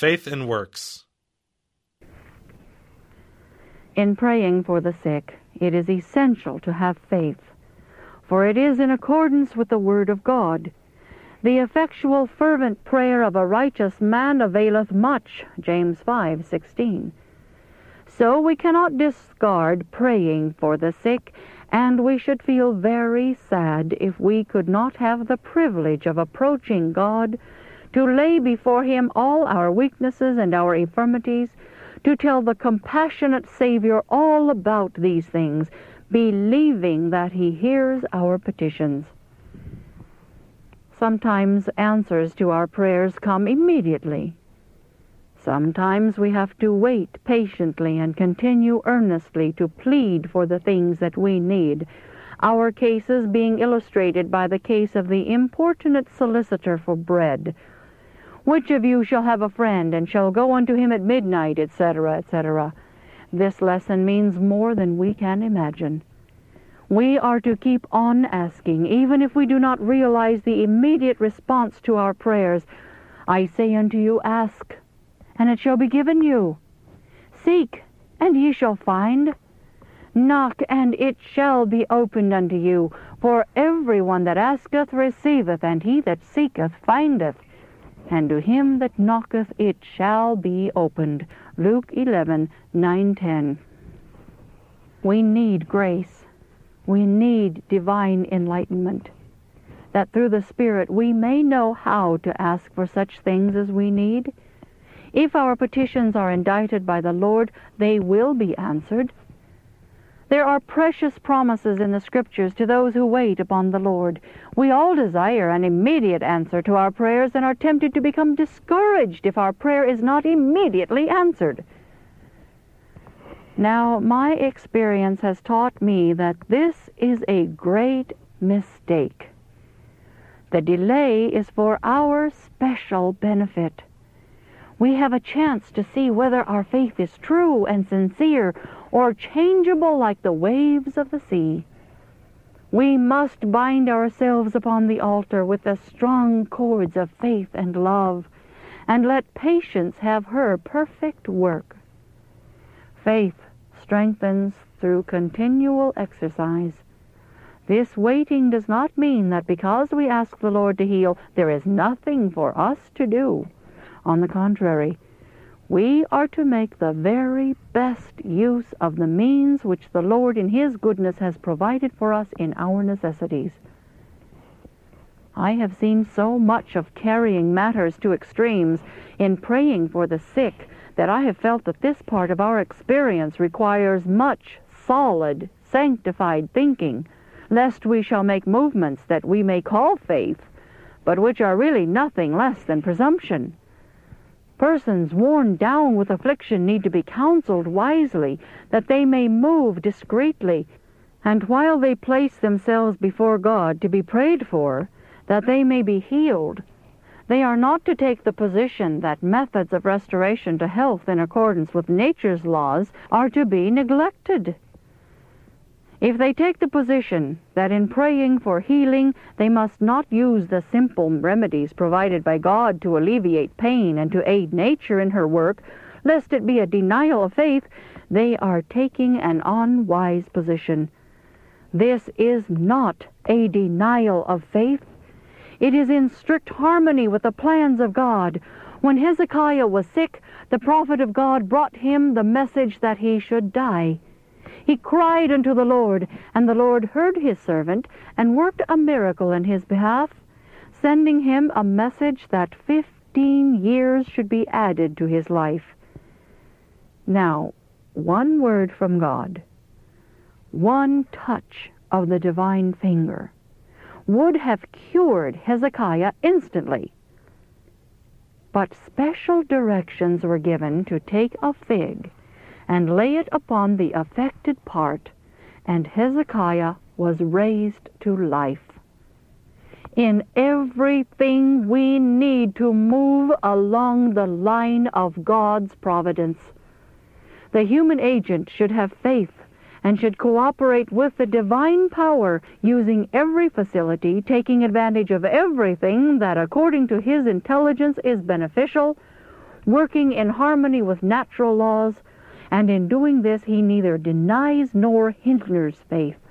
Faith and Works. In praying for the sick, it is essential to have faith, for it is in accordance with the Word of God. The effectual fervent prayer of a righteous man availeth much, James 5:16. So we cannot discard praying for the sick, and we should feel very sad if we could not have the privilege of approaching God, to lay before Him all our weaknesses and our infirmities, to tell the compassionate Savior all about these things, believing that He hears our petitions. Sometimes answers to our prayers come immediately. Sometimes we have to wait patiently and continue earnestly to plead for the things that we need, our cases being illustrated by the case of the importunate solicitor for bread. Which of you shall have a friend, and shall go unto him at midnight, etc., etc. This lesson means more than we can imagine. We are to keep on asking, even if we do not realize the immediate response to our prayers. I say unto you, ask, and it shall be given you. Seek, and ye shall find. Knock, and it shall be opened unto you. For every one that asketh receiveth, and he that seeketh findeth. And to him that knocketh it shall be opened. Luke 11:9-10. We need grace. We need divine enlightenment, that through the Spirit we may know how to ask for such things as we need. If our petitions are indited by the Lord, they will be answered. There are precious promises in the Scriptures to those who wait upon the Lord. We all desire an immediate answer to our prayers and are tempted to become discouraged if our prayer is not immediately answered. Now, my experience has taught me that this is a great mistake. The delay is for our special benefit. We have a chance to see whether our faith is true and sincere, or changeable like the waves of the sea. We must bind ourselves upon the altar with the strong cords of faith and love, and let patience have her perfect work. Faith strengthens through continual exercise. This waiting does not mean that because we ask the Lord to heal, there is nothing for us to do. On the contrary, we are to make the very best use of the means which the Lord in His goodness has provided for us in our necessities. I have seen so much of carrying matters to extremes in praying for the sick that I have felt that this part of our experience requires much solid, sanctified thinking, lest we shall make movements that we may call faith, but which are really nothing less than presumption. Persons worn down with affliction need to be counseled wisely, that they may move discreetly, and while they place themselves before God to be prayed for, that they may be healed. They are not to take the position that methods of restoration to health in accordance with nature's laws are to be neglected. If they take the position that in praying for healing they must not use the simple remedies provided by God to alleviate pain and to aid nature in her work, lest it be a denial of faith, they are taking an unwise position. This is not a denial of faith. It is in strict harmony with the plans of God. When Hezekiah was sick, the prophet of God brought him the message that he should die. He cried unto the Lord, and the Lord heard his servant, and worked a miracle in his behalf, sending him a message that 15 years should be added to his life. Now, one word from God, one touch of the divine finger, would have cured Hezekiah instantly. But special directions were given to take a fig and lay it upon the affected part, and Hezekiah was raised to life. In everything we need to move along the line of God's providence. The human agent should have faith and should cooperate with the divine power, using every facility, taking advantage of everything that according to his intelligence is beneficial, working in harmony with natural laws, and in doing this he neither denies nor hinders faith.